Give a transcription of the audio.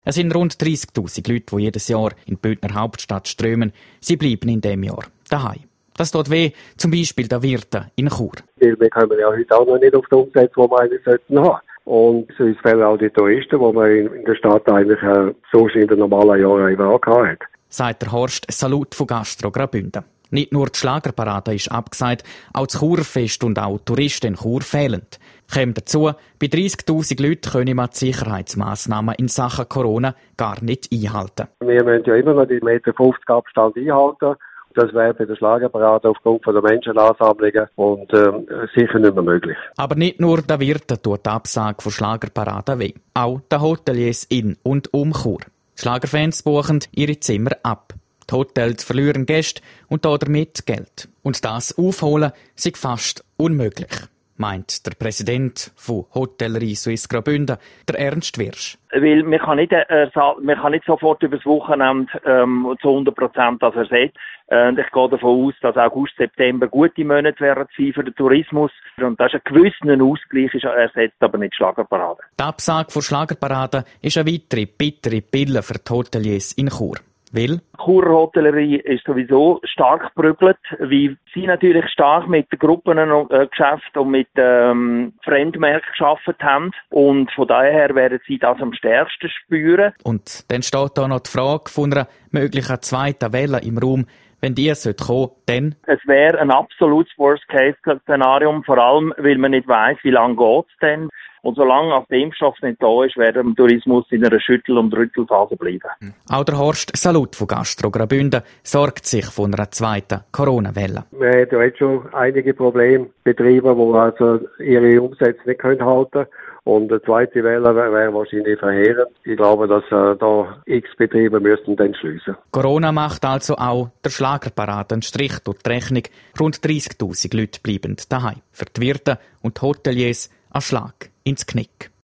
Es sind rund 30'000 Leute, die jedes Jahr in die Bündner Hauptstadt strömen. Sie bleiben in diesem Jahr daheim. Das tut weh, zum Beispiel der Wirte in Chur. Wir kommen ja heute auch noch nicht auf die Umsätze, die wir eigentlich haben sollten. Und uns fehlen auch die Touristen, die man in der Stadt eigentlich so in den normalen Jahren immer auch hat. Sagt der Horst Salut von Gastro Graubünden. Nicht nur die Schlagerparade ist abgesagt, auch das Churfest und auch Touristen in Chur fehlen. Kommt dazu, bei 30'000 Leuten können wir die Sicherheitsmassnahmen in Sachen Corona gar nicht einhalten. Wir müssen ja immer noch die 1,50 Meter Abstand einhalten. Das wäre bei der Schlagerparade aufgrund der Menschenansammlungen und sicher nicht mehr möglich. Aber nicht nur der Wirte tut die Absage von Schlagerparaden weh. Auch der Hoteliers in und um Chur. Schlagerfans buchen ihre Zimmer ab. Die Hotels verlieren Gäste und damit Geld. Und das aufholen sei fast unmöglich, meint der Präsident von Hotellerie Suisse Graubünden, der Ernst Wirsch. Weil man kann nicht sofort übers Wochenende zu 100% das ersetzen. Und ich gehe davon aus, dass August, September gute Monate werden für den Tourismus. Und das ist ein gewisser Ausgleich, ist ersetzt aber nicht Schlagerparade. Die Absage von Schlagerparaden ist eine weitere bittere Pille für die Hoteliers in Chur. Weil? Churer Hotellerie ist sowieso stark geprügelt, weil sie natürlich stark mit Gruppengeschäften und mit Fremdmärkten gearbeitet haben. Und von daher werden sie das am stärksten spüren. Und dann steht da noch die Frage von einer möglichen zweiten Welle im Raum. Wenn die kommen, dann? Es wäre ein absolutes Worst-Case-Szenario, vor allem, weil man nicht weiss, wie lange geht's denn. Und solange auch der Impfstoff nicht da ist, wird der Tourismus in einer Schüttel- und Rüttelphase bleiben. Auch der Horst Salut von Gastro Graubünden sorgt sich von einer zweiten Corona-Welle. Wir haben ja jetzt schon einige Problembetriebe, die also ihre Umsätze nicht halten können. Und eine zweite Welle wäre wahrscheinlich verheerend. Ich glaube, dass da x Betriebe müssten dann schliessen. Corona macht also auch der Schlagerparade einen Strich durch die Rechnung. Rund 30'000 Leute bleiben daheim. Für die Wirte und die Hoteliers ein Schlag ins Knick.